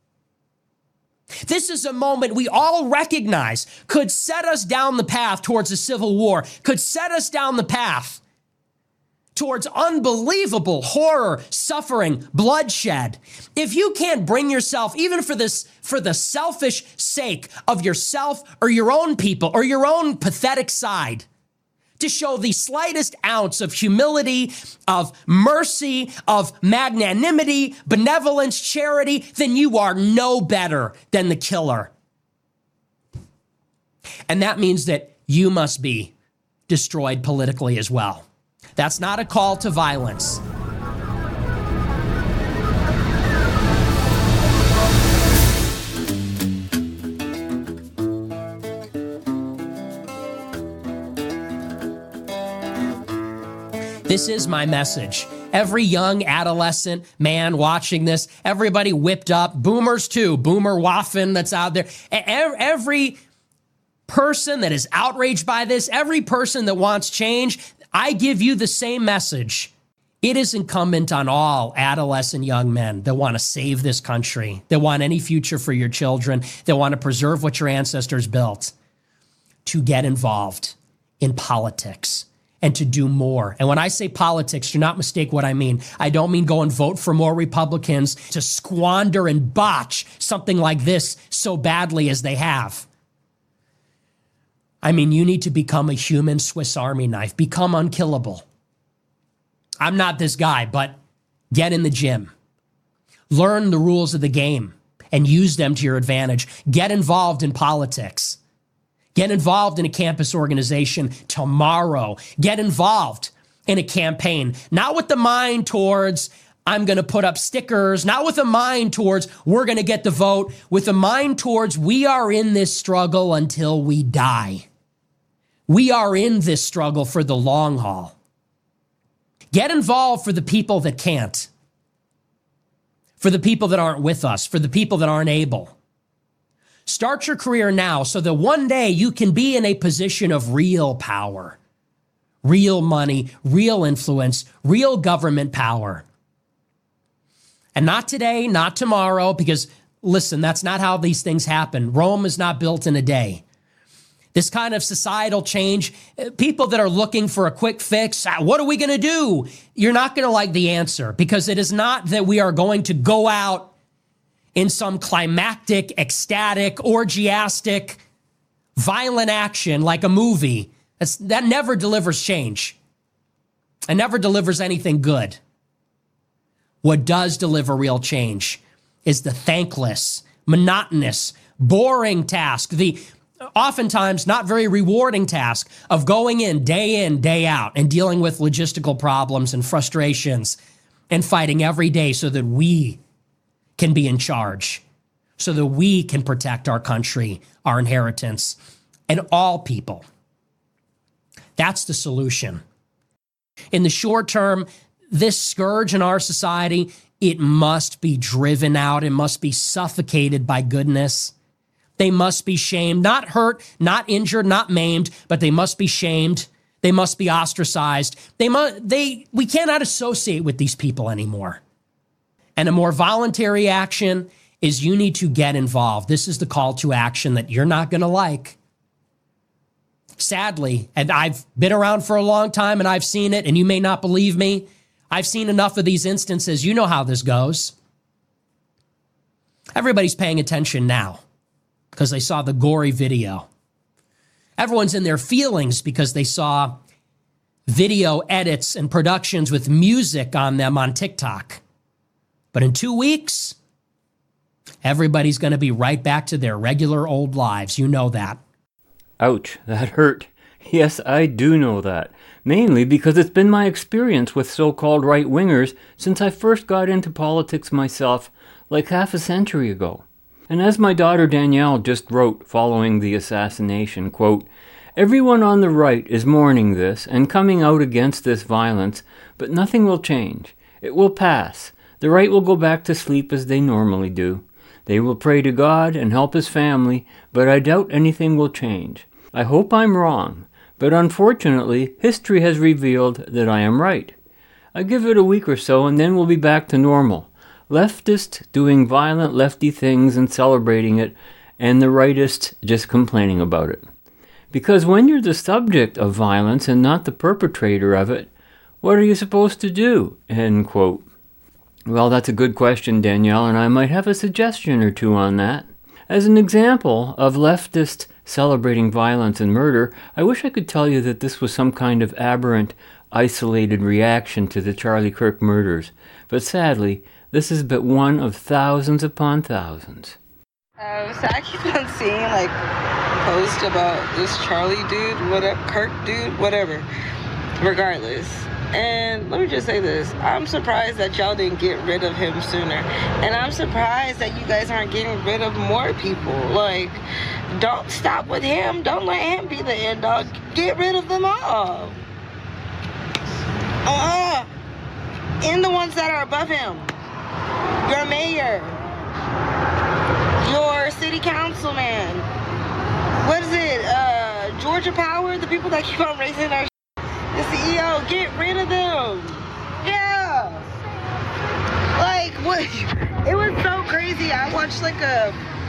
this is a moment we all recognize could set us down the path towards a civil war, could set us down the path towards unbelievable horror, suffering, bloodshed. If you can't bring yourself, even for the selfish sake of yourself or your own people or your own pathetic side, to show the slightest ounce of humility, of mercy, of magnanimity, benevolence, charity, then you are no better than the killer. And that means that you must be destroyed politically as well. That's not a call to violence. This is my message. Every young adolescent man watching this, everybody whipped up, boomers too, boomer waffin that's out there, every person that is outraged by this, every person that wants change, I give you the same message. It is incumbent on all adolescent young men that want to save this country, that want any future for your children, that want to preserve what your ancestors built, to get involved in politics and to do more. And when I say politics, do not mistake what I mean. I don't mean go and vote for more Republicans to squander and botch something like this so badly as they have. I mean, you need to become a human Swiss Army knife, become unkillable. I'm not this guy, but get in the gym. Learn the rules of the game and use them to your advantage. Get involved in politics. Get involved in a campus organization tomorrow. Get involved in a campaign, not with the mind towards, I'm going to put up stickers, not with a mind towards, we're going to get the vote, with a mind towards, we are in this struggle until we die. We are in this struggle for the long haul. Get involved for the people that can't, for the people that aren't with us, for the people that aren't able. Start your career now so that one day you can be in a position of real power, real money, real influence, real government power. And not today, not tomorrow, because listen, that's not how these things happen. Rome is not built in a day. This kind of societal change, people that are looking for a quick fix, what are we going to do? You're not going to like the answer, because it is not that we are going to go out in some climactic, ecstatic, orgiastic, violent action like a movie. That never delivers change. It never delivers anything good. What does deliver real change is the thankless, monotonous, boring task, the oftentimes not very rewarding task of going in, day out, and dealing with logistical problems and frustrations and fighting every day so that we can be in charge, so that we can protect our country, our inheritance, and all people. That's the solution. In the short term, this scourge in our society, it must be driven out. It must be suffocated by goodness. They must be shamed, not hurt, not injured, not maimed, but they must be shamed. They must be ostracized. We cannot associate with these people anymore. And a more voluntary action is you need to get involved. This is the call to action that you're not going to like. Sadly, and I've been around for a long time and I've seen it, and you may not believe me, I've seen enough of these instances. You know how this goes. Everybody's paying attention now because they saw the gory video. Everyone's in their feelings because they saw video edits and productions with music on them on TikTok. But in 2 weeks, everybody's going to be right back to their regular old lives. You know that. Ouch, that hurt. Yes, I do know that. Mainly because it's been my experience with so-called right-wingers since I first got into politics myself like half a century ago. And as my daughter Danielle just wrote following the assassination, quote, "Everyone on the right is mourning this and coming out against this violence, but nothing will change. It will pass. The right will go back to sleep as they normally do. They will pray to God and help his family, but I doubt anything will change. I hope I'm wrong, but unfortunately, history has revealed that I am right. I give it a week or so and then we'll be back to normal. Leftists doing violent lefty things and celebrating it, and the rightists just complaining about it. Because when you're the subject of violence and not the perpetrator of it, what are you supposed to do?" End quote. Well, that's a good question, Danielle, and I might have a suggestion or two on that. As an example of leftists celebrating violence and murder, I wish I could tell you that this was some kind of aberrant, isolated reaction to the Charlie Kirk murders, but sadly, this is but one of thousands upon thousands. So I keep on seeing posts about this Charlie dude, whatever, Kirk dude, whatever, regardless. And let me just say this, I'm surprised that y'all didn't get rid of him sooner. And I'm surprised that you guys aren't getting rid of more people. Don't stop with him. Don't let him be the end all. Get rid of them all. And the ones that are above him. Your mayor. Your city councilman. What is it? Georgia Power? The people that keep on raising our the CEO, get rid of them. Yeah. What? It was so crazy. I watched a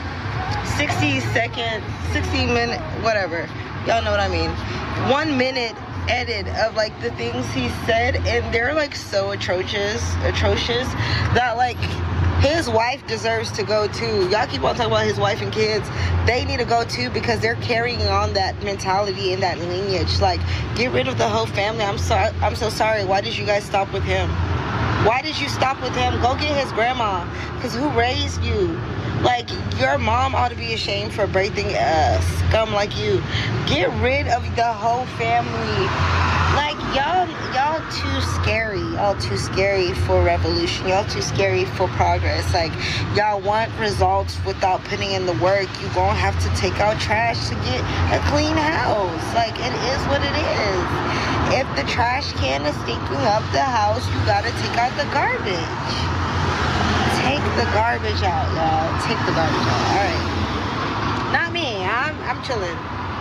60-minute, whatever. Y'all know what I mean. 1 minute edit of the things he said, and they're so atrocious that his wife deserves to go too. Y'all keep on talking about his wife and kids. They need to go too because they're carrying on that mentality and that lineage. Get rid of the whole family. I'm so sorry. Why did you guys stop with him? Why did you stop with him? Go get his grandma. Because who raised you? Your mom ought to be ashamed for breathing scum like you. Get rid of the whole family. Y'all too scary. Y'all too scary for revolution. Y'all too scary for progress. Y'all want results without putting in the work. You gonna have to take out trash to get a clean house. It is what it is. If the trash can is stinking up the house, you gotta take out the garbage. Take the garbage out, y'all. Take the garbage out. All right. Not me. I'm chilling.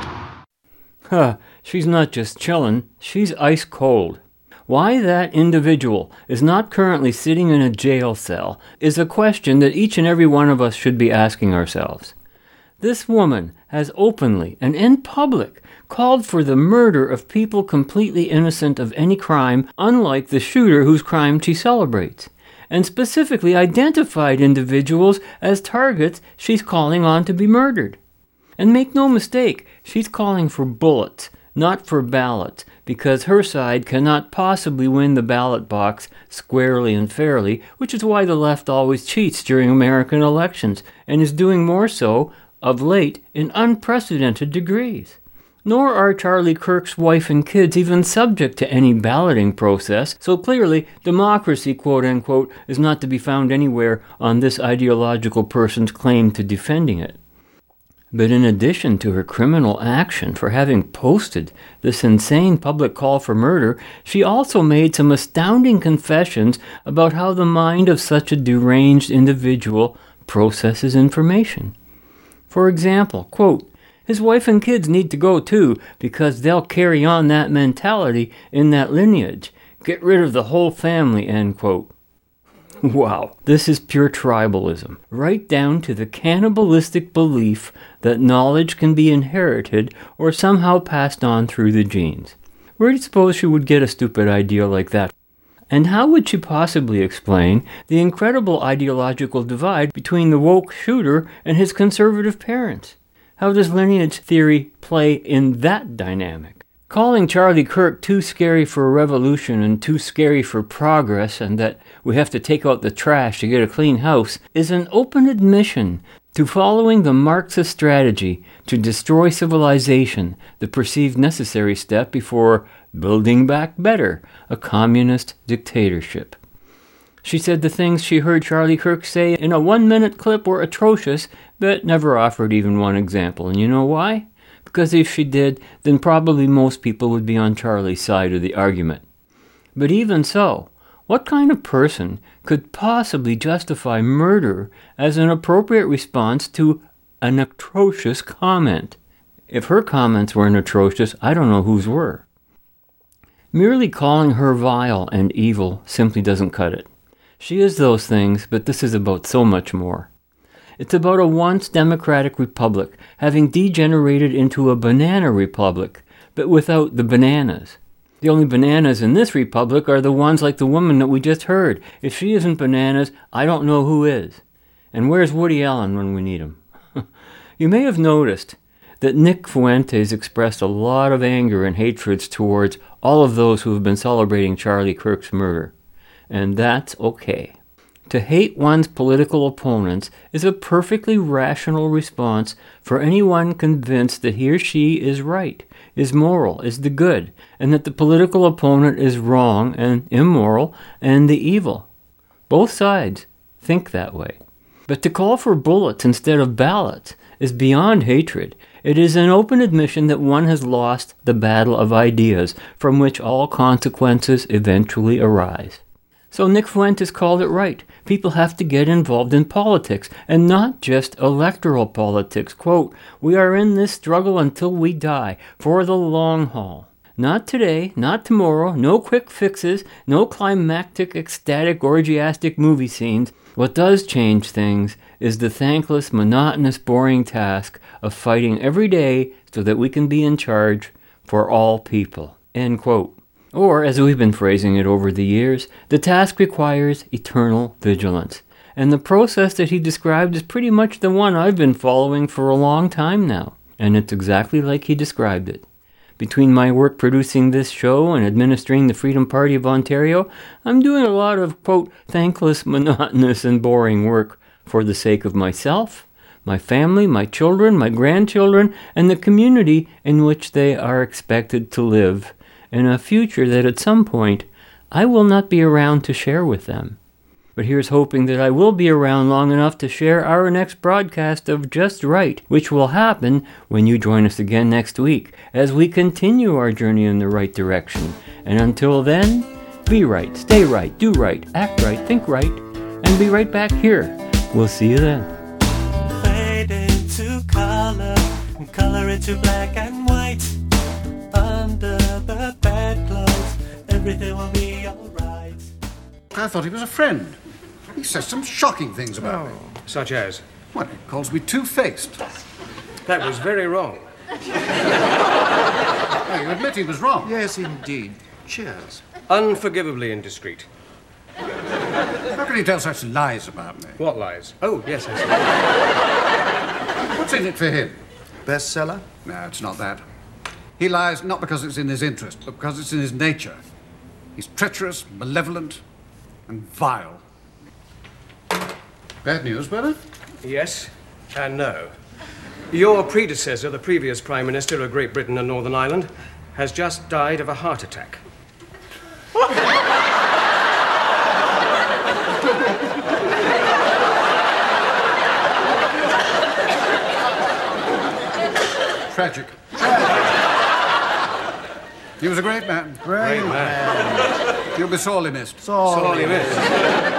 Huh, she's not just chillin', she's ice cold. Why that individual is not currently sitting in a jail cell is a question that each and every one of us should be asking ourselves. This woman has openly and in public called for the murder of people completely innocent of any crime, unlike the shooter whose crime she celebrates, and specifically identified individuals as targets she's calling on to be murdered. And make no mistake, she's calling for bullets, not for ballots, because her side cannot possibly win the ballot box squarely and fairly, which is why the left always cheats during American elections, and is doing more so, of late, in unprecedented degrees. Nor are Charlie Kirk's wife and kids even subject to any balloting process, so clearly democracy, quote-unquote, is not to be found anywhere on this ideological person's claim to defending it. But in addition to her criminal action for having posted this insane public call for murder, she also made some astounding confessions about how the mind of such a deranged individual processes information. For example, quote, his wife and kids need to go too because they'll carry on that mentality in that lineage. Get rid of the whole family, end quote. Wow, this is pure tribalism, right down to the cannibalistic belief that knowledge can be inherited or somehow passed on through the genes. Where do you suppose she would get a stupid idea like that? And how would she possibly explain the incredible ideological divide between the woke shooter and his conservative parents? How does lineage theory play in that dynamic? Calling Charlie Kirk too scary for a revolution and too scary for progress, and that we have to take out the trash to get a clean house, is an open admission to following the Marxist strategy to destroy civilization, the perceived necessary step before building back better, a communist dictatorship. She said the things she heard Charlie Kirk say in a 1-minute clip were atrocious, but never offered even one example. And you know why? Because if she did, then probably most people would be on Charlie's side of the argument. But even so, what kind of person could possibly justify murder as an appropriate response to an atrocious comment? If her comments weren't atrocious, I don't know whose were. Merely calling her vile and evil simply doesn't cut it. She is those things, but this is about so much more. It's about a once democratic republic having degenerated into a banana republic, but without the bananas. The only bananas in this republic are the ones like the woman that we just heard. If she isn't bananas, I don't know who is. And where's Woody Allen when we need him? You may have noticed that Nick Fuentes expressed a lot of anger and hatred towards all of those who have been celebrating Charlie Kirk's murder. And that's okay. To hate one's political opponents is a perfectly rational response for anyone convinced that he or she is right, is moral, is the good, and that the political opponent is wrong and immoral and the evil. Both sides think that way. But to call for bullets instead of ballots is beyond hatred. It is an open admission that one has lost the battle of ideas from which all consequences eventually arise. So Nick Fuentes called it right. People have to get involved in politics, and not just electoral politics. Quote, we are in this struggle until we die, for the long haul. Not today, not tomorrow, no quick fixes, no climactic, ecstatic, orgiastic movie scenes. What does change things is the thankless, monotonous, boring task of fighting every day so that we can be in charge for all people. End quote. Or, as we've been phrasing it over the years, the task requires eternal vigilance. And the process that he described is pretty much the one I've been following for a long time now. And it's exactly like he described it. Between my work producing this show and administering the Freedom Party of Ontario, I'm doing a lot of, quote, thankless, monotonous, and boring work for the sake of myself, my family, my children, my grandchildren, and the community in which they are expected to live, in a future that at some point I will not be around to share with them. But here's hoping that I will be around long enough to share our next broadcast of Just Right, which will happen when you join us again next week as we continue our journey in the right direction. And until then, be right, stay right, do right, act right, think right, and be right back here. We'll see you then. Fade into color, and color into black and white. Under the bedclothes, everything will be alright. I thought he was a friend. He says some shocking things about me. Such as? Well, he calls me two-faced. That was very wrong. Oh, you admit he was wrong? Yes, indeed. Cheers. Unforgivably indiscreet. How can he tell such lies about me? What lies? Oh, yes, I see. What's in it for him? Bestseller? No, it's not that. He lies not because it's in his interest, but because it's in his nature. He's treacherous, malevolent, and vile. Bad news, brother? Yes and no. Your predecessor, the previous Prime Minister of Great Britain and Northern Ireland, has just died of a heart attack. Tragic. He was a great man. Great man. He'll be sorely missed. Sorely missed.